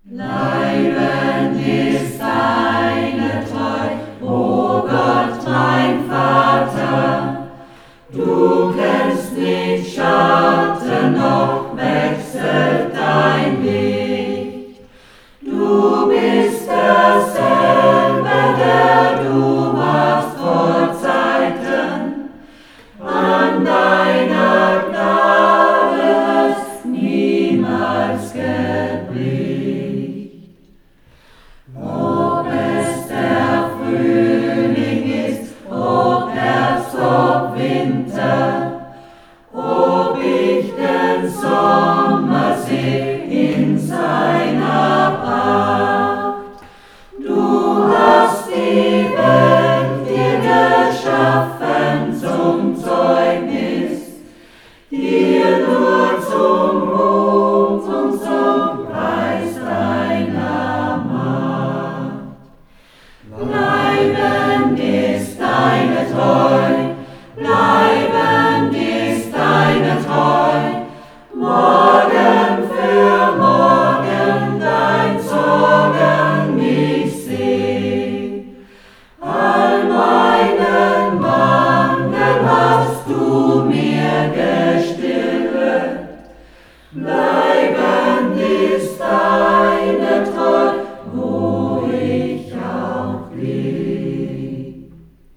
Bleibend ist deine Treu, o Gott, mein Vater. Du kennst nicht Schatten, noch wechselt dein Licht. Du bist derselbe, der du warst vor Zeiten. An deiner Gnade ist niemals gebricht. Ob es der Frühling ist, ob Herbst, ob Winter, ob ich den Sommer seh in seiner Pracht. Du hast die Welt dir geschaffen zum Zeugnis, dir nur zum Ruhm und zum Preis deiner Macht. Bleibend ist deine Treu, bleibend ist deine Treu, morgen für morgen dein Sorgen mich seh. All meinen Mangel hast du mir gestillet, bleibend ist deine Treu, wo ich auch blieb.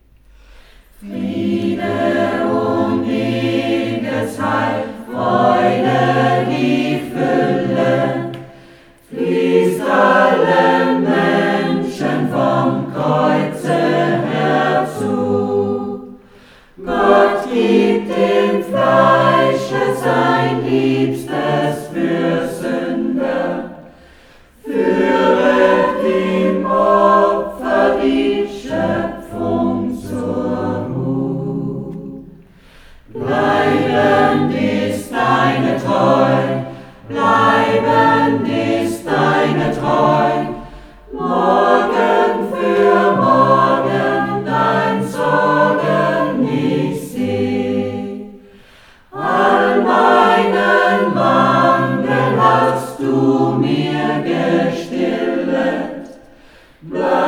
Friede und ewiges Heil, Freude, die Fülle, fließt allen Menschen vom Kreuze herzu. Gott gibt dem Fleische sein Liebstes für Sünder, führet im Opfer die Schöpfung zur Ruhe. Bleibend ist deine Treu, bleibend ist deine Treu, morgen für morgen dein Sorgen ich seh. All meinen Mangel hast du mir gestillet,